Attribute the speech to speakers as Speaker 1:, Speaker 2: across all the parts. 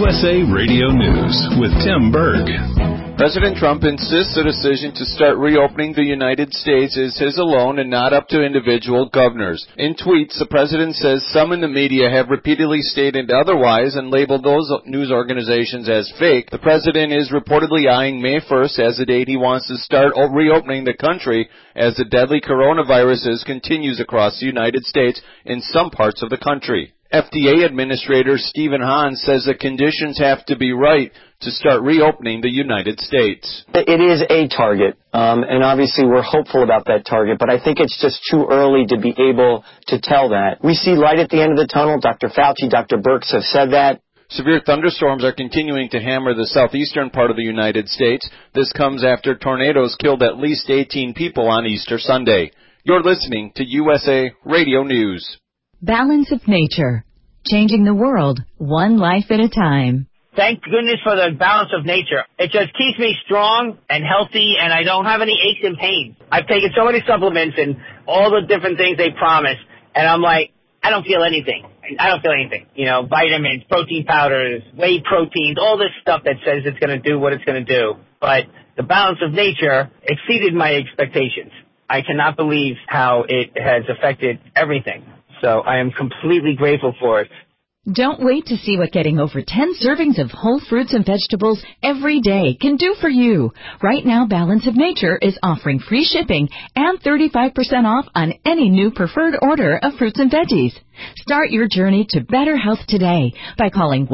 Speaker 1: USA Radio News with Tim Berg.
Speaker 2: President Trump insists the decision to start reopening the United States is his alone and not up to individual governors. In tweets, the president says some in the media have repeatedly stated otherwise and labeled those news organizations as fake. The president is reportedly eyeing May 1st as the date he wants to start reopening the country as the deadly coronavirus continues across the United States in some parts of the country. FDA Administrator Stephen Hahn says the conditions have to be right to start reopening the United States.
Speaker 3: It is a target, and obviously we're hopeful about that target, but I think it's just too early to be able to tell that. We see light at the end of the tunnel. Dr. Fauci, Dr. Birx have said that.
Speaker 2: Severe thunderstorms are continuing to hammer the southeastern part of the United States. This comes after tornadoes killed at least 18 people on Easter Sunday. You're listening to USA Radio News.
Speaker 4: Balance of Nature, changing the world one life at a time.
Speaker 5: Thank goodness for the balance of nature. It just keeps me strong and healthy, and I don't have any aches and pains. I've taken so many supplements and all the different things they promise, and I'm like, I don't feel anything. You know, vitamins, protein powders, whey proteins, all this stuff that says it's going to do what it's going to do. But the balance of nature exceeded my expectations. I cannot believe how it has affected everything. So I am completely grateful for it.
Speaker 4: Don't wait to see what getting over 10 servings of whole fruits and vegetables every day can do for you. Right now, Balance of Nature is offering free shipping and 35% off on any new preferred order of fruits and veggies. Start your journey to better health today by calling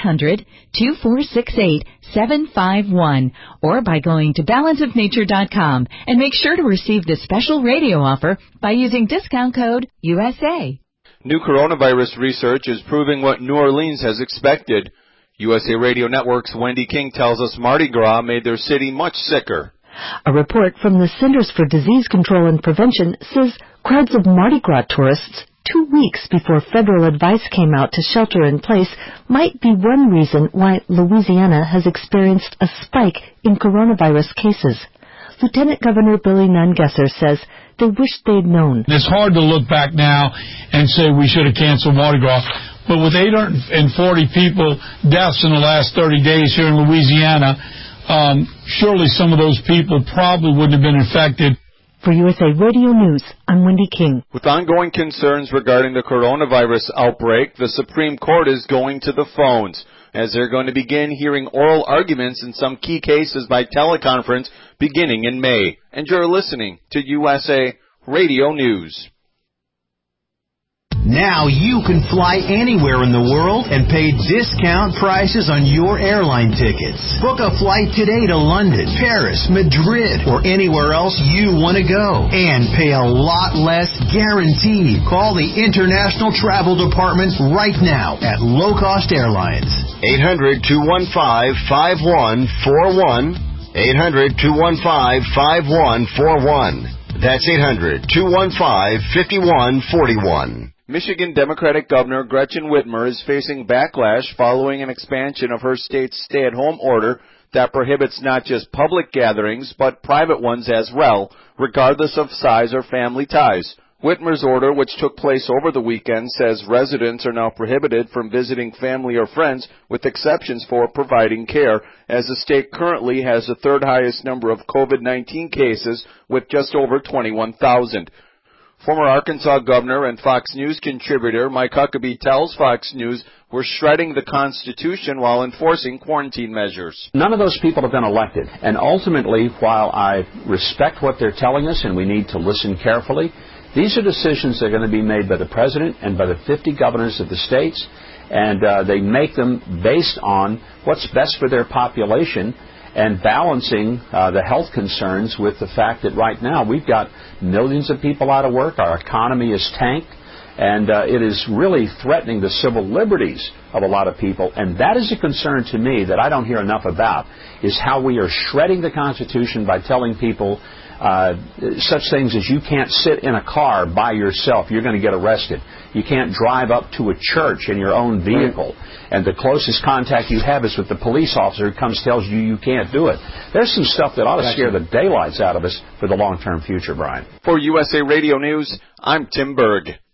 Speaker 4: 1-800-2468-751 or by going to balanceofnature.com and make sure to receive this special radio offer by using discount code USA.
Speaker 2: New coronavirus research is proving what New Orleans has expected. USA Radio Network's Wendy King tells us Mardi Gras made their city much sicker.
Speaker 6: A report from the Centers for Disease Control and Prevention says crowds of Mardi Gras tourists 2 weeks before federal advice came out to shelter in place might be one reason why Louisiana has experienced a spike in coronavirus cases. Lieutenant Governor Billy Nungesser says they wish they'd known.
Speaker 7: It's hard to look back now and say we should have canceled Mardi Gras, but with 840 people deaths in the last 30 days here in Louisiana, surely some of those people probably wouldn't have been infected.
Speaker 6: For USA Radio News, I'm Wendy King.
Speaker 2: With ongoing concerns regarding the coronavirus outbreak, the Supreme Court is going to the phones, as they're going to begin hearing oral arguments in some key cases by teleconference beginning in May. And you're listening to USA Radio News.
Speaker 8: Now you can fly anywhere in the world and pay discount prices on your airline tickets. Book a flight today to London, Paris, Madrid, or anywhere else you want to go. And pay a lot less guaranteed. Call the International Travel Department right now at Low Cost Airlines.
Speaker 9: 800-215-5141. 800-215-5141. That's 800-215-5141.
Speaker 2: Michigan Democratic Governor Gretchen Whitmer is facing backlash following an expansion of her state's stay-at-home order that prohibits not just public gatherings, but private ones as well, regardless of size or family ties. Whitmer's order, which took place over the weekend, says residents are now prohibited from visiting family or friends, with exceptions for providing care, as the state currently has the third highest number of COVID-19 cases, with just over 21,000. Former Arkansas governor and Fox News contributor Mike Huckabee tells Fox News we're shredding the Constitution while enforcing quarantine measures.
Speaker 10: None of those people have been elected. And ultimately, while I respect what they're telling us and we need to listen carefully, these are decisions that are going to be made by the president and by the 50 governors of the states, and they make them based on what's best for their population and balancing the health concerns with the fact that right now we've got millions of people out of work, our economy is tanked, and it is really threatening the civil liberties of a lot of people. And that is a concern to me that I don't hear enough about, is how we are shredding the Constitution by telling people such things as you can't sit in a car by yourself, you're going to get arrested. You can't drive up to a church in your own vehicle, and the closest contact you have is with the police officer who comes tells you you can't do it. There's some stuff that ought to scare the daylights out of us for the long-term future, Brian.
Speaker 2: For USA Radio News, I'm Tim Berg.